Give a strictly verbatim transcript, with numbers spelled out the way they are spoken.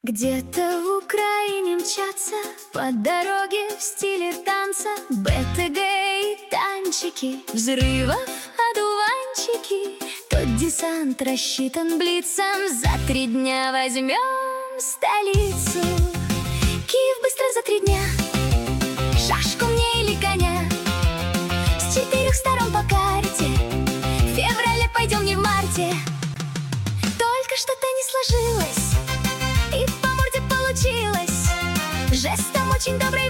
Где-то в Украине мчатся по дороге в стиле танца бэ тэ гэ и танчики, взрывов одуванчики. Тот десант рассчитан блицом, за три дня возьмем столицу. Киев быстро за три дня, шашку мне или коня, с четырех сторон по карте, в феврале пойдем не в марте. Только что-то не сложилось, и по морде получилось жестом очень добрый.